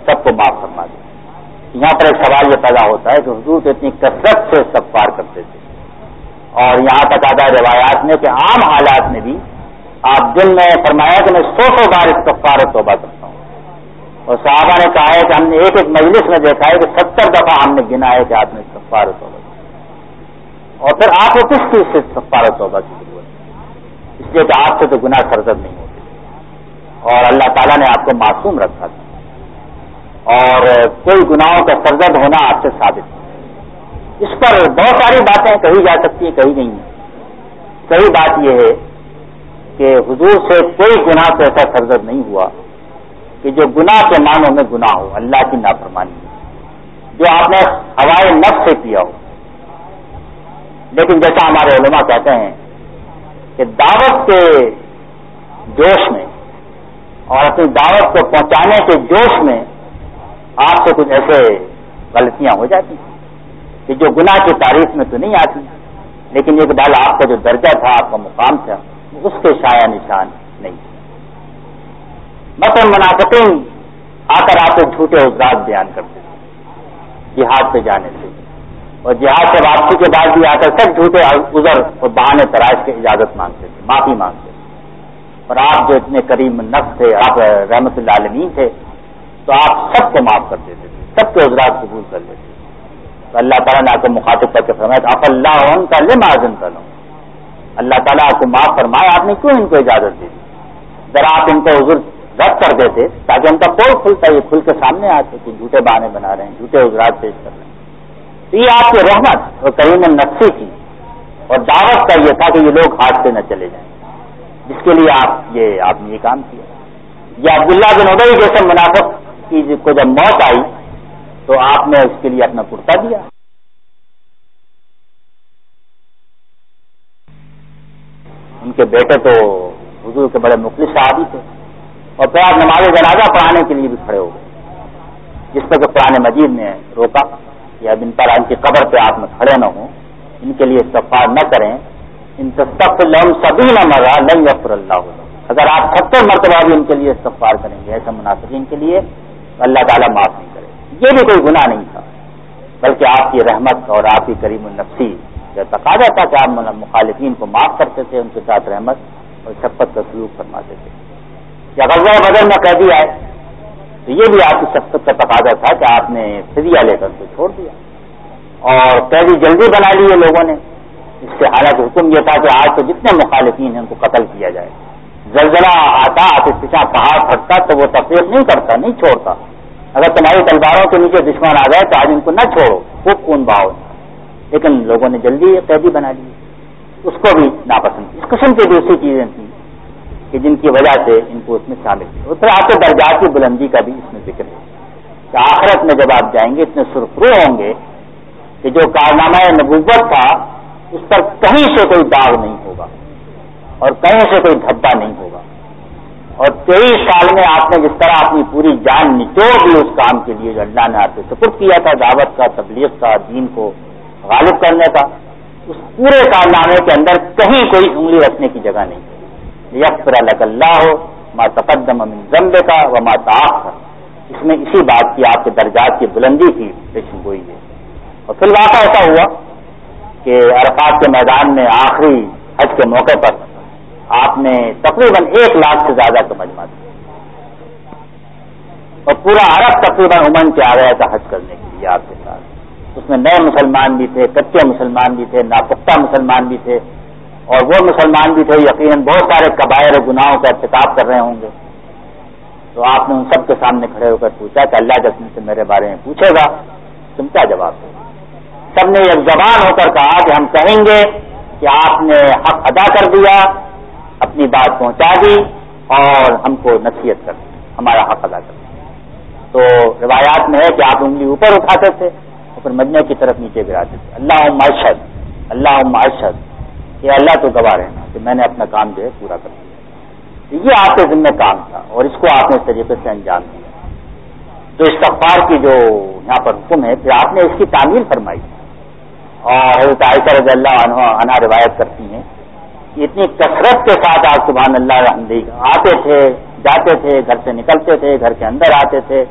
سب کو معاف فرما دے. یہاں پر ایک سوال یہ پیدا ہوتا ہے کہ حضور تو اتنی کثرت سے استغفار کرتے تھے، اور یہاں تک آتا ہے روایات میں کہ عام حالات میں بھی آپ دن میں فرمایا کہ میں 100 بار استغفار و توبہ کرتا ہوں، اور صحابہ نے کہا ہے کہ ہم نے ایک ایک مجلس میں دیکھا ہے کہ 70 دفعہ ہم نے گنا ہے کہ آپ نے استغفار و توبہ کی. اور پھر آپ کو کس چیز سے استغفار و توبہ کی ضرورت ہے؟ اس لیے کہ آپ سے تو گناہ سرزد نہیں ہوتے، اور اللہ تعالیٰ نے آپ کو معصوم رکھا تھا، اور کوئی گناہوں کا سرزد ہونا آپ سے ثابت ہے. اس پر بہت ساری باتیں کہی جا سکتی ہیں، کہی نہیں ہیں. صحیح بات یہ ہے کہ حضور سے کوئی گناہ تو ایسا سرزد نہیں ہوا کہ جو گناہ کے معنوں میں گناہ ہو، اللہ کی نافرمانی جو آپ نے ہوائے نفس سے کیا ہو. لیکن جیسا ہمارے علماء کہتے ہیں کہ دعوت کے جوش میں اور اپنی دعوت کو پہنچانے کے جوش میں آپ سے کچھ ایسے غلطیاں ہو جاتی ہیں کہ جو گناہ کی تعریف میں تو نہیں آتی، لیکن ایک بال آپ کا جو درجہ تھا، آپ کا مقام تھا، اس کے شایع نشان نہیں. مثلا منافقین آ کر آپ کو جھوٹے عذرات بیان کرتے تھے جہاد پہ جانے سے، اور جہاد سے واپسی کے بعد بھی آ کر سب جھوٹے عذر اور بہانے تراش کے اجازت مانگتے تھے، معافی مانگتے تھے. اور آپ جو اتنے کریم نفس تھے، آپ رحمت اللہ عالمین تھے، تو آپ سب کو معاف کر دیتے تھے، سب کے عذرات قبول کر لیتے تھے. تو اللہ تعالیٰ نے آپ کو مخاطب کر کے فرمایا آپ اللہ کا لما اذنت لهم، اللہ تعالیٰ آپ کو معاف فرمایا، آپ نے کیوں ان کو اجازت دی؟ ذرا آپ ان کو عذر رد کر دیتے تاکہ ان کا پول کھلتا، یہ کھل کے سامنے آتے کہ جھوٹے بہانے بنا رہے ہیں، جھوٹے عذرات پیش کر رہے ہیں. تو یہ آپ کی رحمت اور کریم نفسی تھی، اور دعوت کا یہ تھا کہ یہ لوگ ہاتھ سے نہ چلے جائیں، جس کے لیے آپ نے یہ کام کیا. یہ عبداللہ بن ابی جیسے منافق کی کو جب موت آئی تو آپ نے اس کے لیے اپنا کرتا دیا. ان کے بیٹے تو حضور کے بڑے مخلص صحابی تھے، اور پھر آپ نماز جنازہ پڑھانے کے لیے بھی کھڑے ہو گئے، جس پر کہ قرآن مجید نے روکا کہ اب ان پر ان کی قبر پہ آپ میں کھڑے نہ ہوں، ان کے لیے استغفار نہ کریں. ان تستغفر لهم 70 مرہ لن یغفر اللہ لهم، اگر آپ 70 مرتبہ بھی ان کے لیے استغفار کریں گے ایسے منافقین کے لیے تو اللہ تعالیٰ معاف نہیں کرے. یہ بھی کوئی گناہ نہیں تھا، بلکہ آپ کی رحمت اور آپ کی کریم النفسی جو تقاضا تھا کہ آپ مخالفین کو معاف کرتے تھے، ان کے ساتھ رحمت اور شفقت کا سلوک فرماتے تھے. یا غزوہ بدر میں قیدی آئے تو یہ بھی آپ کی شفقت کا تقاضا تھا کہ آپ نے فدیہ لے کر کے چھوڑ دیا، اور قیدی جلدی بنا لیے لوگوں نے. اس سے حالانکہ حکم یہ تھا کہ آج تو جتنے مخالفین ہیں ان کو قتل کیا جائے. زلزلہ آتا، آپ اس پیچھا پہاڑ پھٹتا تو وہ تفریق نہیں کرتا، نہیں چھوڑتا. اگر تمہاری تلواروں کے نیچے دشمن آ گئے تو آج ان کو نہ چھوڑو، خوب خون بہاؤ. لیکن لوگوں نے جلدی قیدی بنا لی، اس کو بھی ناپسند. اس قسم کی دوسری چیزیں تھیں کہ جن کی وجہ سے ان کو اس میں شامل کیا. اس طرح آپ کے درجات کی بلندی کا بھی اس میں ذکر ہے کہ آخرت میں جب آپ جائیں گے اتنے سرخرو ہوں گے کہ جو کارنامہ نبوت تھا اس پر کہیں سے کوئی داغ نہیں ہوگا اور کہیں سے کوئی دھبا نہیں ہوگا. اور 23 سال میں آپ نے جس طرح اپنی پوری جان نچوڑ دی اس کام کے لیے جو اللہ نے آپ کو سپرد کیا تھا، دعوت کا، تبلیغ کا، دین کو غالب کرنے کا، اس پورے کارنامے کے اندر کہیں کوئی انگلی رکھنے کی جگہ نہیں. یغفر لک اللہ ما تقدم من ذنبک وما تأخر، اس میں اسی بات کی آپ کے درجات کی بلندی کی پیشن گوئی ہے. اور فی الواقع ایسا ہوا کہ عرفات کے میدان میں آخری حج کے موقع پر آپ نے تقریباً 1 لاکھ سے زیادہ کا مجمع دیا، اور پورا عرب تقریباً امن کے آ گیا تھا حج کرنے کے لیے آپ کے ساتھ. اس میں نئے مسلمان بھی تھے، کچے مسلمان بھی تھے، ناپختہ مسلمان بھی تھے، اور وہ مسلمان بھی تھے یقیناً بہت سارے کبائر و گناہوں کا ارتکاب کر رہے ہوں گے. تو آپ نے ان سب کے سامنے کھڑے ہو کر پوچھا کہ اللہ جب تم سے میرے بارے میں پوچھے گا تم کیا جواب دو؟ سب نے ایک زبان ہو کر کہا کہ ہم کہیں گے کہ آپ نے حق ادا کر دیا، اپنی بات پہنچا دی اور ہم کو نصیحت کر دی، ہمارا حق ادا کر دیا. تو روایات میں ہے کہ آپ انگلی اوپر اٹھاتے تھے اور پھر مجمع کی طرف نیچے گراتے تھے. اللہم اشہد، اللہم اشہد، کہ اللہ تو گواہ رہنا کہ میں نے اپنا کام جو ہے پورا کر دیا. یہ آپ کے ذمہ کام تھا اور اس کو آپ نے اس طریقے سے انجام دیا. تو استغفار کی جو یہاں پر حکم ہے پھر آپ نے اس کی تعمیل فرمائی. اور حضرت عائشہ رضی اللہ عنہا روایت کرتی ہیں کہ اتنی کثرت کے ساتھ آپ سبحان اللہ الحمد آتے تھے، جاتے تھے، گھر سے نکلتے تھے، گھر کے اندر آتے تھے،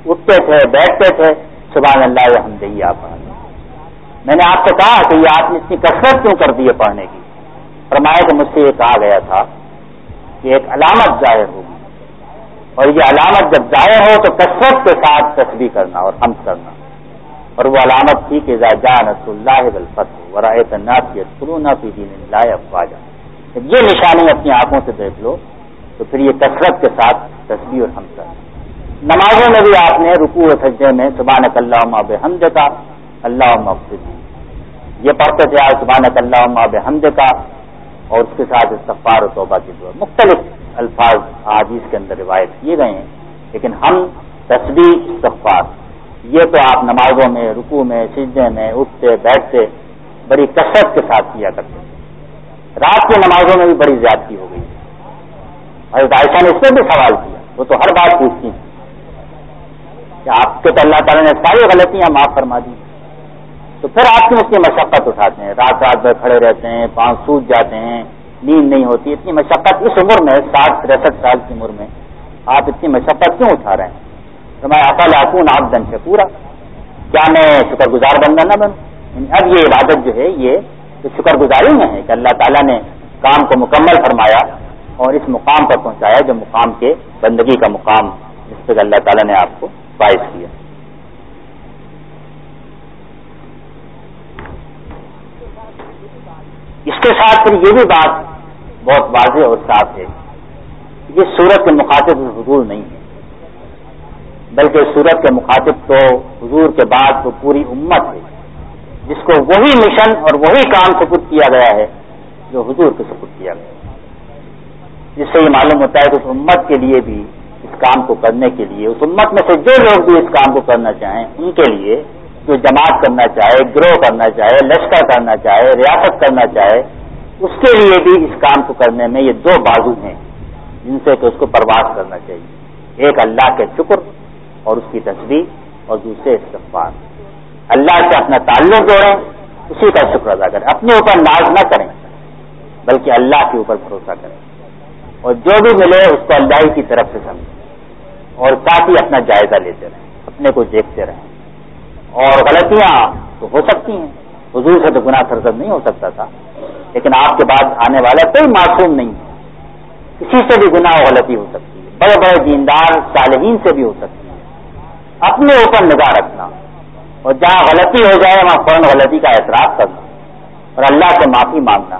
اٹھتے تھے بیٹھتے تھے سبحان اللہ وبحمدہ پڑھتے. میں نے آپ سے کہا کہ یہ آپ نے اتنی کثرت کیوں کر دی ہے پڑھنے کی؟ فرمایا کہ مجھ سے یہ کہا گیا تھا کہ ایک علامت ظاہر ہوگی اور یہ علامت جب ظاہر ہو تو کثرت کے ساتھ تسبیح کرنا اور حمد کرنا. اور وہ علامت تھی کہ اذا جاء نصر اللہ والفتح ورأیت الناس يدخلون فی دین اللہ افواجا. جب یہ نشانی اپنی آنکھوں سے دیکھ لو تو پھر یہ کثرت کے ساتھ تسبیح اور حمد کرنا. نمازوں میں بھی آپ نے رکوع و سجدے میں سبحانک اللہم وبحمدک اللہم اغفر لی یہ پڑھتے تھے آپ سبحانک اللہم وبحمدک اور اس کے ساتھ استغفار و توبہ کی دعا. مختلف الفاظ احادیث کے اندر روایت کیے گئے ہیں لیکن ہم تسبیح استغفار یہ تو آپ نمازوں میں رکوع میں سجدے میں اٹھتے بیٹھتے بڑی کثرت کے ساتھ کیا کرتے. رات کی نمازوں میں بھی بڑی زیادتی ہو گئی. حضرت عائشہ نے اس سے بھی سوال کیا, وہ تو ہر بات پوچھتی ہیں کہ آپ کے تو اللہ تعالیٰ نے ساری غلطیاں معاف فرما دی, تو پھر آپ کیوں اتنی مشقت اٹھاتے ہیں؟ رات رات بھر کھڑے رہتے ہیں, پاؤں سوج جاتے ہیں, نیند نہیں ہوتی, اتنی مشقت اس عمر میں 60-63 سال کی عمر میں آپ اتنی مشقت کیوں اٹھا رہے ہیں؟ تو میں افلا اکون عبدا شکورا, کیا میں شکر گزار بندہ نہ بنوں؟ اب یہ عبادت جو ہے یہ شکر گزاری میں ہے کہ اللہ تعالیٰ نے کام کو مکمل فرمایا اور اس مقام پر پہنچایا جو مقام کے بندگی کا مقام جس پہ اللہ تعالیٰ نے آپ کو فائز کیا. اس کے ساتھ پھر یہ بھی بات بہت واضح اور صاف ہے کہ یہ سورت کے مخاطب حضور نہیں ہے, بلکہ سورت کے مخاطب تو حضور کے بعد تو پوری امت ہے جس کو وہی مشن اور وہی کام سپرد کیا گیا ہے جو حضور کو سپرد کیا گیا ہے. جس سے یہ معلوم ہوتا ہے کہ اس امت کے لیے بھی اس کام کو کرنے کے لیے, اس امت میں سے جو لوگ بھی اس کام کو کرنا چاہیں ان کے لیے, جو جماعت کرنا چاہے, گروہ کرنا چاہے, لشکر کرنا چاہے, ریاست کرنا چاہے, اس کے لیے بھی اس کام کو کرنے میں یہ 2 بازو ہیں جن سے کہ اس کو پرواز کرنا چاہیے. ایک اللہ کے شکر اور اس کی تسبیح اور دوسرے استغفار. اللہ سے اپنا تعلق جوڑیں, اسی کا شکر ادا کریں, اپنے اوپر ناز نہ کریں بلکہ اللہ کے اوپر بھروسہ کریں اور جو بھی ملے اس کو اللہ ہی کی طرف سے سمجھیں اور ساتھ ہی اپنا جائزہ لیتے رہیں, اپنے کو دیکھتے رہیں. اور غلطیاں تو ہو سکتی ہیں, حضور سے تو گناہ سرزد نہیں ہو سکتا تھا, لیکن آپ کے بعد آنے والا کوئی معصوم نہیں ہے, کسی سے بھی گناہ و غلطی ہو سکتی ہے, بڑے بڑے دیندار صالحین سے بھی ہو سکتی ہے. اپنے اوپر نگاہ رکھنا اور جہاں غلطی ہو جائے وہاں فوراً غلطی کا اعتراف کرنا اور اللہ سے معافی مانگنا,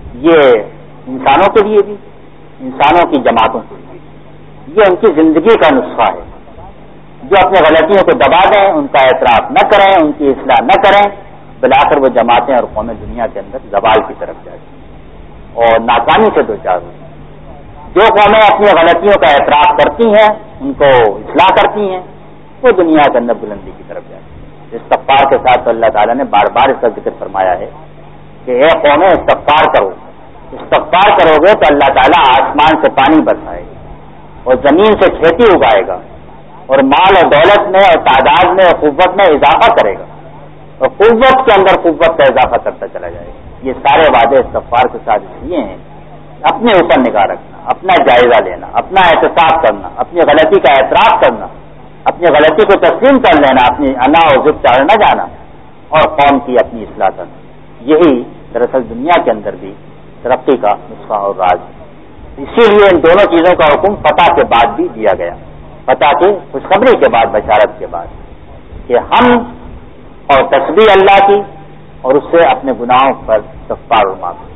یہ انسانوں کے لیے بھی, انسانوں کی جماعتوں کے لیے, یہ ان کی زندگی کا نسخہ ہے. جو اپنے غلطیوں کو دبا دیں, ان کا اعتراف نہ کریں, ان کی اصلاح نہ کریں, بلاخر وہ جماعتیں اور قومیں دنیا کے اندر زوال کی طرف جاتی اور ناکامی سے دوچار ہوتی ہیں. جو قومیں اپنی غلطیوں کا اعتراف کرتی ہیں, ان کو اصلاح کرتی ہیں, وہ دنیا کے اندر بلندی کی طرف جاتی ہیں. استغفار کے ساتھ اللہ تعالیٰ نے بار بار اس کا ذکر فرمایا ہے کہ اے قومیں استغفار کرو, استغفار کرو گے تو اللہ تعالیٰ آسمان سے پانی برسائے گا اور زمین سے کھیتی اگائے گا اور مال اور دولت میں اور تعداد میں اور قوت میں اضافہ کرے گا اور قوت کے اندر قوت کا اضافہ کرتا چلا جائے گا. یہ سارے وعدے استغفار کے ساتھ اس لیے ہیں اپنے اوپر نگاہ رکھنا, اپنا جائزہ لینا, اپنا احتساب کرنا, اپنی غلطی کا اعتراف کرنا, اپنی غلطی کو تسلیم کر لینا, اپنی انا اور ضد چاڑ نہ جانا اور قوم کی اپنی اصلاح کرنا. یہی دراصل دنیا کے اندر بھی ترقی کا نسخہ اور راز ہے. اسی لیے ان دونوں چیزوں کا حکم فتح کے بعد بھی دیا گیا, فتح کی خوشخبری کے بعد, بشارت کے بعد, کہ ہم اور تسبیح اللہ کی اور اس سے اپنے گناہوں پر استغفار و معافی.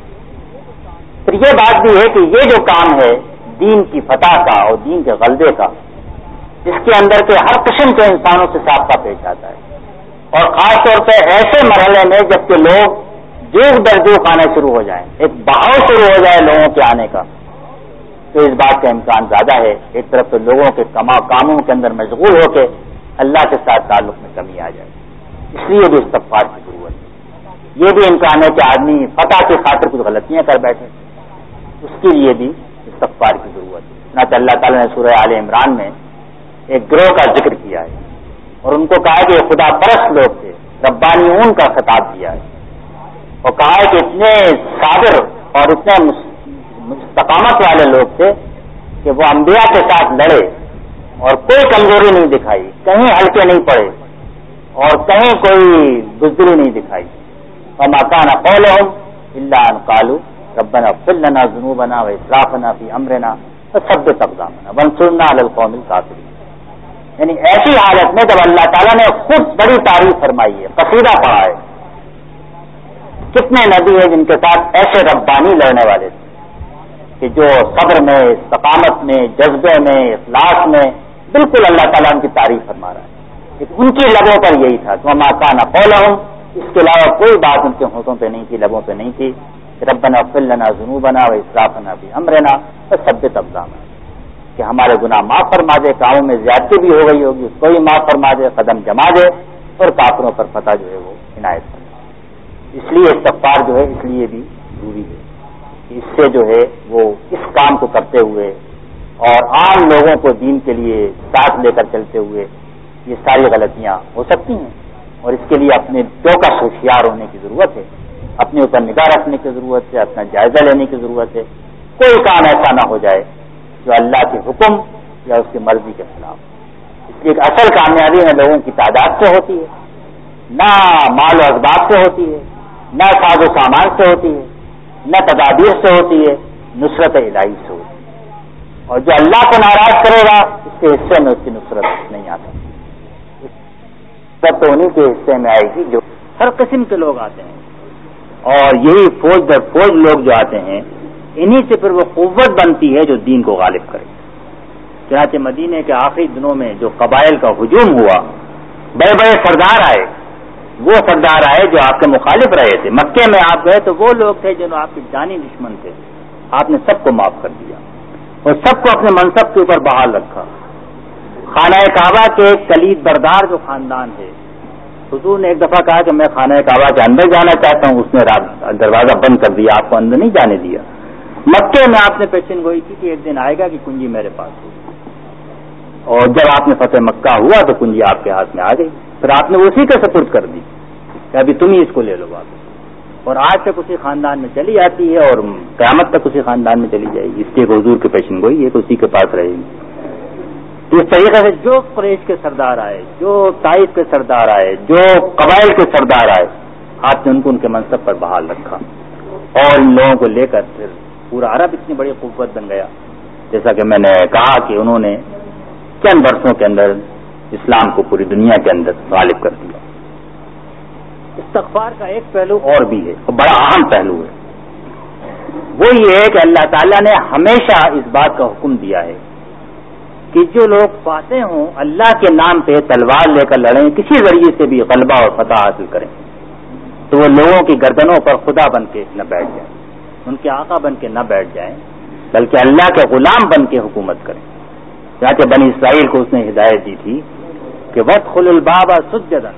پھر یہ بات بھی ہے کہ یہ جو کام ہے دین کی فتح کا اور دین کے غلبے کا, اس کے اندر کے ہر قسم کے انسانوں سے سابقہ پیش آتا ہے اور خاص طور پہ ایسے مرحلے میں جب کہ لوگ جوگ در جوگ آنے شروع ہو جائیں, ایک بہاؤ شروع ہو جائے لوگوں کے آنے کا, تو اس بات کا امکان زیادہ ہے ایک طرف تو لوگوں کے کاموں کے اندر مشغول ہو کے اللہ کے ساتھ تعلق میں کمی آ جائے. اس لیے بھی استغفار کی ضرورت ہے. یہ بھی امکان ہے کہ آدمی فتح کی خاطر کچھ غلطیاں کر بیٹھے, اس کے لیے بھی استغفار کی ضرورت ہے. نہ اللہ تعالیٰ نے سورہ آل عمران میں ایک گروہ کا ذکر کیا ہے اور ان کو کہا کہ یہ خدا پرست لوگ تھے, ربانیون کا خطاب دیا ہے اور کہا ہے کہ اتنے صابر اور اتنے استقامت والے لوگ تھے کہ وہ انبیاء کے ساتھ لڑے اور کوئی کمزوری نہیں دکھائی، کہیں ہلکے نہیں پڑے اور کہیں کوئی بزدلی نہیں دکھائی. وما كان قولهم الا ان قالوا ربنا اغفر لنا ذنوبنا واسرافنا في امرنا وثبت اقدامنا وانصرنا على القوم الكافرين. یعنی ایسی حالت میں جب اللہ تعالیٰ نے خود بڑی تعریف فرمائی ہے، قصیدہ پڑھا ہے. کتنے نبی ہیں جن کے ساتھ ایسے ربانی لڑنے والے تھے کہ جو صبر میں، استقامت میں، جذبے میں، اخلاص میں بالکل اللہ تعالیٰ ان کی تعریف فرما رہا ہے. ان کی لبوں پر یہی تھا کہ وما كان قولهم، اس کے علاوہ کوئی بات ان کے ہونٹوں پہ نہیں تھی، لبوں پہ نہیں تھی کہ ربنا اغفر لنا ذنوبنا واسرافنا في امرنا وثبت اقدامنا، کہ ہمارے گناہ معاف فرما دے، کاموں میں زیادتی بھی ہو گئی ہوگی اس کو بھی معاف فرما دے، قدم جما دے اور کافروں پر فتح جو ہے وہ عنایت فرما. اس لیے استغفار جو ہے اس لیے بھی ضروری ہے کہ اس سے جو ہے وہ اس کام کو کرتے ہوئے اور عام لوگوں کو دین کے لیے ساتھ لے کر چلتے ہوئے یہ ساری غلطیاں ہو سکتی ہیں، اور اس کے لیے اپنے چوکس ہوشیار ہونے کی ضرورت ہے، اپنے اوپر نگاہ رکھنے کی ضرورت ہے، اپنا جائزہ لینے کی ضرورت ہے. کوئی کام ایسا نہ ہو جائے جو اللہ کے حکم یا اس کی مرضی کے خلاف. اس لیے ایک اصل کامیابی نہ لوگوں کی تعداد سے ہوتی ہے، نہ مال و اسباب سے ہوتی ہے، نہ ساز و سامان سے ہوتی ہے، نہ تدابیر سے ہوتی ہے، نصرت الہی سے ہوتی ہے. اور جو اللہ کو ناراض کرے گا اس کے حصے میں اس کی نصرت نہیں آ سکتی. تو انہیں کے حصے میں آئے گی جو ہر قسم کے لوگ آتے ہیں، اور یہی فوج در فوج لوگ جو آتے ہیں انہی سے پھر وہ قوت بنتی ہے جو دین کو غالب کرے. چنانچہ مدینے کے آخری دنوں میں جو قبائل کا ہجوم ہوا، بڑے بڑے سردار آئے، وہ سردار آئے جو آپ کے مخالف رہے تھے. مکے میں آپ گئے تو وہ لوگ تھے جو آپ کے جانی دشمن تھے، آپ نے سب کو معاف کر دیا اور سب کو اپنے منصب کے اوپر بحال رکھا. خانہ کعبہ کے کلید بردار جو خاندان ہے، حضور نے ایک دفعہ کہا کہ میں خانہ کعبہ کے اندر جانا چاہتا ہوں، اس نے دروازہ بند کر دیا، آپ کو اندر نہیں جانے دیا. مکے میں آپ نے پیشن گوئی کی کہ ایک دن آئے گا کہ کنجی میرے پاس ہوگی، اور جب آپ نے فتح مکہ ہوا تو کنجی آپ کے ہاتھ میں آ گئی. پھر آپ نے اسی کے سپرد کر دی کہ ابھی تم ہی اس کو لے لو واپس. اور آج تک اسی خاندان میں چلی آتی ہے اور قیامت تک اسی خاندان میں چلی جائے گی. اس لیے حضور کی پیشن گوئی ہے کہ اسی کے پاس رہے گی. اس طریقے سے جو قریش کے سردار آئے، جو طائف کے سردار آئے، جو قبائل کے سردار آئے، آپ نے ان کو ان کے منصب پر بحال رکھا. اور ان لوگوں کو لے کر پھر پورا عرب اتنی بڑی قوت بن گیا، جیسا کہ میں نے کہا کہ انہوں نے چند برسوں کے اندر اسلام کو پوری دنیا کے اندر غالب کر دیا. استغفار کا ایک پہلو اور بھی ہے، اور بڑا اہم پہلو ہے. وہ یہ ہے کہ اللہ تعالیٰ نے ہمیشہ اس بات کا حکم دیا ہے کہ جو لوگ فاتح ہوں اللہ کے نام پہ تلوار لے کر لڑیں، کسی ذریعے سے بھی غلبہ اور فتح حاصل کریں، تو وہ لوگوں کی گردنوں پر خدا بن کے نہ بیٹھ جائیں، ان کے آقا بن کے نہ بیٹھ جائیں، بلکہ اللہ کے غلام بن کے حکومت کریں. چنانچہ بنی اسرائیل کو اس نے ہدایت دی تھی کہ وادخلوا الباب سجدا،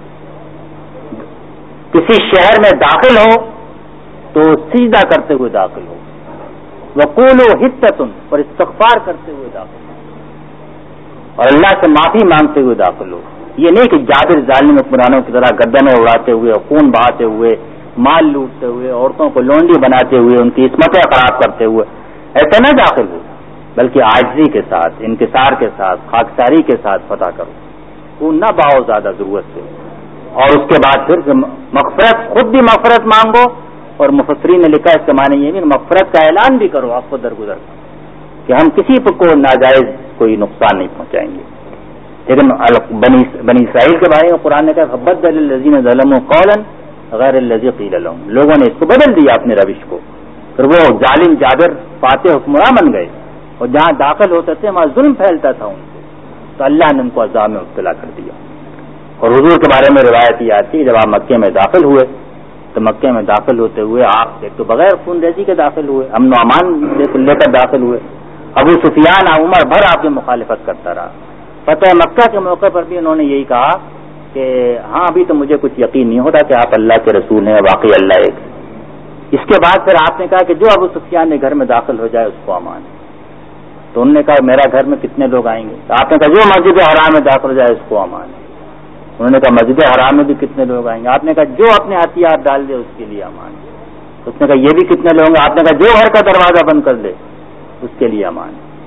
کسی شہر میں داخل ہو تو سجدہ کرتے ہوئے داخل ہو، وقولوا حطۃ، اور استغفار کرتے ہوئے داخل ہو، اور اللہ سے معافی مانگتے ہوئے داخل ہو. یہ نہیں کہ جابر ظالم حکمرانوں کی طرح گردنیں اڑاتے ہوئے، خون بہاتے ہوئے، مال لوٹتے ہوئے، عورتوں کو لونڈی بناتے ہوئے، ان کی عصمتیں خراب کرتے ہوئے ایسے نہ داخل ہو، بلکہ عاجزی کے ساتھ، انکسار کے ساتھ، خاکساری کے ساتھ فتح کرو. خون نہ بہاؤ زیادہ ضرورت سے. اور اس کے بعد پھر مغفرت، خود بھی مغفرت مانگو، اور مفسرین نے لکھا اس کے معنی یہ نہیں، مغفرت کا اعلان بھی کرو آپ کو درگزر کہ ہم کسی کو ناجائز کوئی نقصان نہیں پہنچائیں گے. لیکن بنی اسرائیل کے بارے میں قرآن نے کہا فبدل الذین ظلموا قولا غیر الذی قیل لهم، لوگوں نے اس کو بدل دیا اپنے روش کو، پھر وہ ظالم جابر فاتح حکمراں بن گئے، اور جہاں داخل ہوتے تھے وہاں ظلم پھیلتا تھا ان کو، تو اللہ نے ان کو عذاب میں مبتلا کر دیا. اور حضور کے بارے میں روایت یہ آتی ہے جب آپ مکے میں داخل ہوئے تو مکے میں داخل ہوتے ہوئے آپ ایک تو بغیر خون ریزی کے داخل ہوئے، امن و امان لے کر داخل ہوئے. ابو سفیان عمر بھر آپ کی مخالفت کرتا رہا. فتح مکہ کے موقع پر بھی انہوں نے یہی کہا کہ ہاں ابھی تو مجھے کچھ یقین نہیں ہوتا کہ آپ اللہ کے رسول ہیں، واقعی اللہ ایک. اس کے بعد پھر آپ نے کہا کہ جو ابو سفیان نے گھر میں داخل ہو جائے اس کو امان ہے. تو انہوں نے کہا میرا گھر میں کتنے لوگ آئیں گے؟ تو آپ نے کہا جو مسجد حرام میں داخل ہو جائے اس کو امان ہے. انہوں نے کہا مسجد حرام میں بھی کتنے لوگ آئیں گے؟ آپ نے کہا جو اپنے ہتھیار ڈال دے اس کے لیے امان ہے. اس نے کہا یہ بھی کتنے لوگ ہیں؟ آپ نے کہا جو گھر کا دروازہ بند کر دے اس کے لیے امان ہے.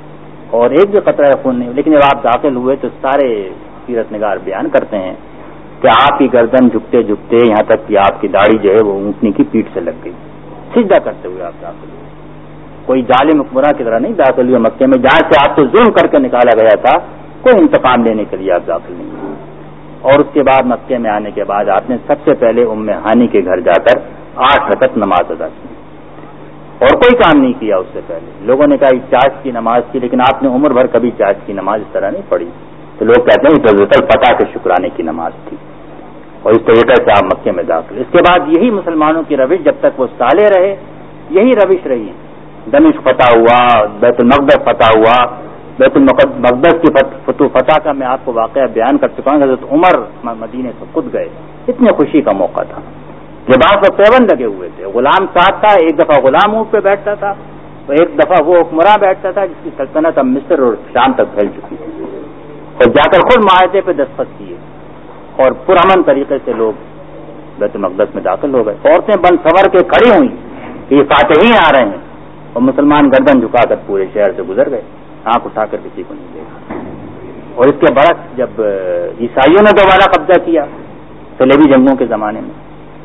اور ایک بھی قطرہ خون نہیں. لیکن جب آپ داخل ہوئے تو سارے سیرت نگار بیان کرتے ہیں کہ آپ کی گردن جھکتے جھکتے یہاں تک کہ آپ کی داڑھی جو ہے وہ اونٹنی کی پیٹھ سے لگ گئی. سجدہ کرتے ہوئے آپ داخل ہوئے. کوئی ظالم حکمراں کی طرح نہیں داخل ہوئے مکے میں جہاں سے آپ کو ظلم کر کے نکالا گیا تھا. کوئی انتقام لینے کے لیے آپ داخل نہیں ہوئے. اور اس کے بعد مکے میں آنے کے بعد آپ نے سب سے پہلے ام ہانی کے گھر جا کر 8 رکعت نماز ادا کی اور کوئی کام نہیں کیا اس سے پہلے. لوگوں نے کہا یہ چاچ کی نماز تھی, لیکن آپ نے عمر بھر کبھی چاچ کی نماز اس طرح نہیں پڑھی. تو لوگ کہتے ہیں حضرت الفتح کے شکرانے کی نماز تھی. اور اس طریقے سے آپ مکے میں داخل. اس کے بعد یہی مسلمانوں کی روش جب تک وہ صالح رہے یہی روش رہی. دمشق فتح ہوا, بیت المقدس فتح ہوا. بیت المقدس کی فتح کا میں آپ کو واقعہ بیان کر چکا ہوں. حضرت عمر مدینے سے خود گئے, اتنے خوشی کا موقع تھا. لباس و پیون لگے ہوئے تھے, غلام ساتھ تھا. ایک دفعہ غلام اونٹ پہ بیٹھتا تھا تو ایک دفعہ وہ حکمراں بیٹھتا تھا جس کی سلطنت اب مصر اور شام تک پھیل چکی تھی. اور جا کر خود معاہدے پہ دستخط کیے اور پرامن طریقے سے لوگ بیت المقدس میں داخل ہو گئے. عورتیں بن سنور کے کھڑی ہوئی کہ یہ فاتحین آ رہے ہیں, اور مسلمان گردن جھکا کر پورے شہر سے گزر گئے, آنکھ اٹھا کر کسی کو نہیں دیکھا. اور اس کے برعکس جب عیسائیوں نے دوبارہ قبضہ کیا صلیبی جنگوں کے زمانے میں,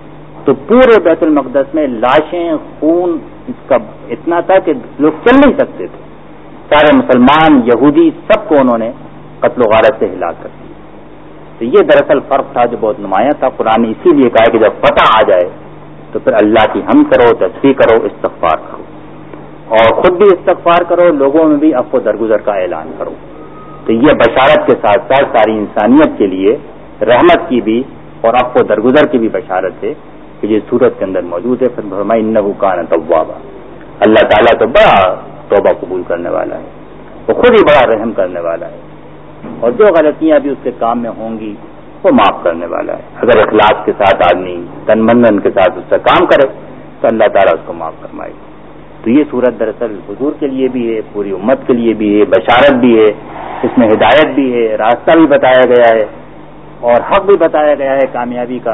تو پورے بیت المقدس میں لاشیں, خون اس کا اتنا تھا کہ لوگ چل نہیں سکتے تھے. سارے مسلمان یہودی سب کو انہوں نے قتل و غارت سے ہلاک کر دیا. تو یہ دراصل فرق تھا جو بہت نمایاں تھا. قرآن نے اسی لیے کہا کہ جب فتح آ جائے تو پھر اللہ کی حمد کرو, تسبیح کرو, استغفار کرو, اور خود بھی استغفار کرو, لوگوں میں بھی عفو درگزر کا اعلان کرو. تو یہ بشارت کے ساتھ ساتھ ساری انسانیت کے لیے رحمت کی بھی اور عفو درگزر کی بھی بشارت ہے کہ یہ سورت کے اندر موجود ہے. پھر فرمایا انہ کان توابا, اللہ تعالیٰ تو بڑا توبہ قبول کرنے والا ہے, وہ خود ہی بڑا رحم کرنے والا ہے, اور جو غلطیاں بھی اس کے کام میں ہوں گی وہ معاف کرنے والا ہے. اگر اخلاص کے ساتھ آدمی تن من کے ساتھ اس سے کام کرے تو اللہ تعالیٰ اس کو معاف فرمائے. تو یہ سورت دراصل حضور کے لیے بھی ہے, پوری امت کے لیے بھی ہے, بشارت بھی ہے, اس میں ہدایت بھی ہے, راستہ بھی بتایا گیا ہے, اور حق بھی بتایا گیا ہے کامیابی کا,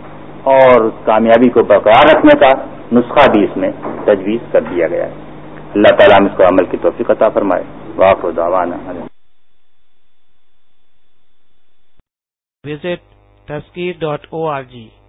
اور اس کامیابی کو برقرار رکھنے کا نسخہ بھی اس میں تجویز کر دیا گیا ہے. اللہ تعالیٰ ہم اس کو عمل کی توفیق عطا فرمائے. وآخر دعوانا Visit Tazkir.org